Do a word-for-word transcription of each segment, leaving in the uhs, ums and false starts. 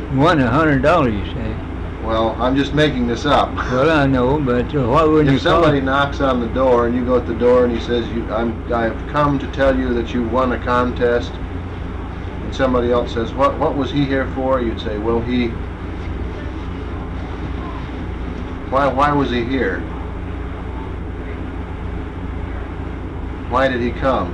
won a hundred dollars, you say? Well, I'm just making this up. Well, I know, but uh, why wouldn't you If somebody call? knocks on the door and you go at the door and he says, you, I'm, I've come to tell you that you won a contest, and somebody else says, what, what was he here for? You'd say, well, he, why, why was he here? Why did he come?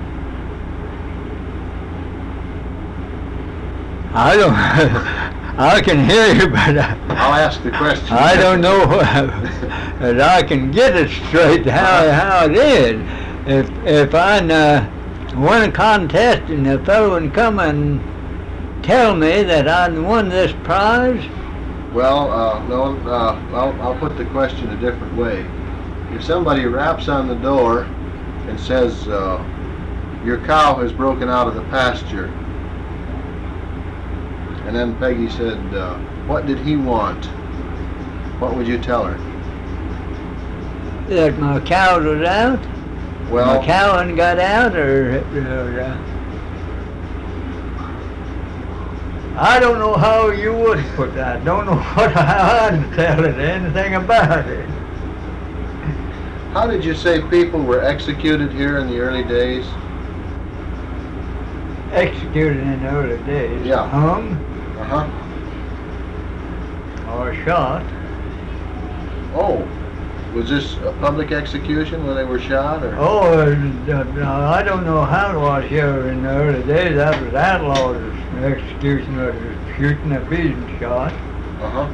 I don't. I can hear you, but I, I'll ask the question. I don't know that I can get it straight how how it is. If if I uh, won a contest and the fellow would come and tell me that I won this prize, Well, uh, no, uh, I'll, I'll put the question a different way. If somebody raps on the door and says, uh, your cow has broken out of the pasture, and then Peggy said, uh, what did he want? What would you tell her? that my cow was out, Well, my cow hadn't got out, or, or uh, I don't know how you would put that. Don't know what how I'd tell it anything about it. how did you say people were executed here in the early days? Executed in the early days. Yeah. Hung Uh-huh. or shot. Oh, was this a public execution when they were shot, or? Oh, uh, uh, I don't know how it was here in the early days. That was outlawed. The execution was shooting a beating shot. Uh-huh.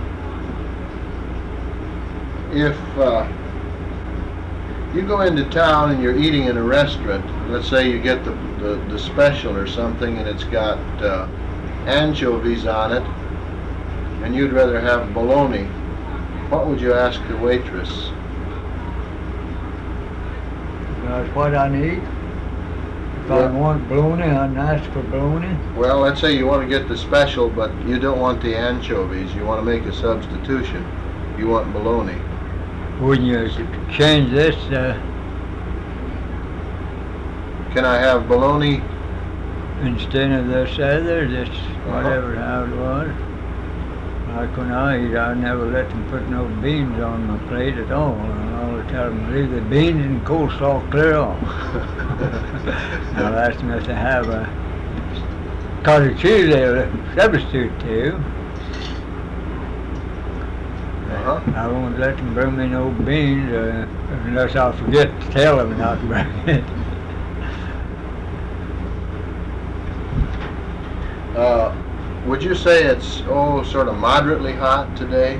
If uh, you go into town and you're eating in a restaurant, let's say you get the, the, the special or something and it's got uh, anchovies on it, and you'd rather have bologna, what would you ask the waitress? That's what I need. If I Yeah. want bologna, I'd ask for bologna. Well, let's say you want to get the special, but you don't want the anchovies. You want to make a substitution. You want bologna. Wouldn't you change this? Uh, Can I have bologna? instead of this other, this Uh-huh. whatever how it was. Like when I eat, I never let them put no beans on my plate at all. I always tell them leave the beans and coleslaw clear off. I'll ask them if they have a cottage cheese they'll substitute to. Uh-huh. I won't let them bring me no beans uh, unless I forget to tell them not to bring it. Uh, would you say it's, oh, sort of moderately hot today?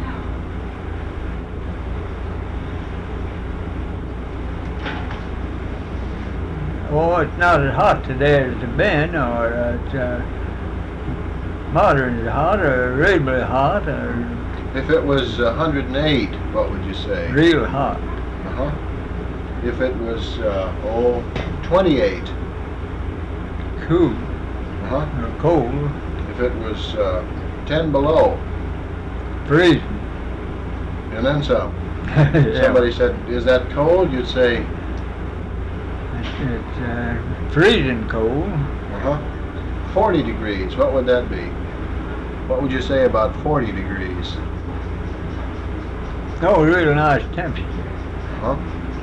Oh, it's not as hot today as it's been, or uh, it's uh, moderately hot, or reasonably hot, or If it was one hundred eight, what would you say? real hot. Uh-huh. If it was, uh, oh, twenty-eight. Cool Uh-huh. or cold, If it was uh, ten below, freezing. and then some. Yeah. Somebody said, is that cold? You'd say, It's, it's uh, freezing cold. uh-huh. forty degrees, what would that be? What would you say about forty degrees? Oh, really nice temperature. Uh-huh.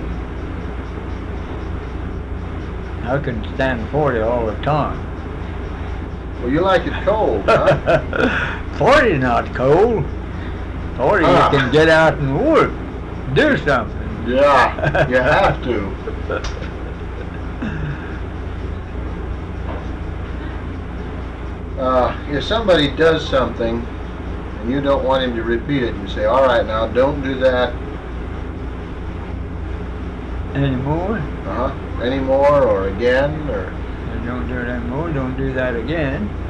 I can stand forty all the time. Well, you like it cold, huh? forty not cold. forty Ah. you can get out and work, do something. Yeah, you have to. Uh, if somebody does something and you don't want him to repeat it, you say, all right, now don't do that Anymore? uh-huh, anymore or again, or Don't do it anymore. Don't do that again.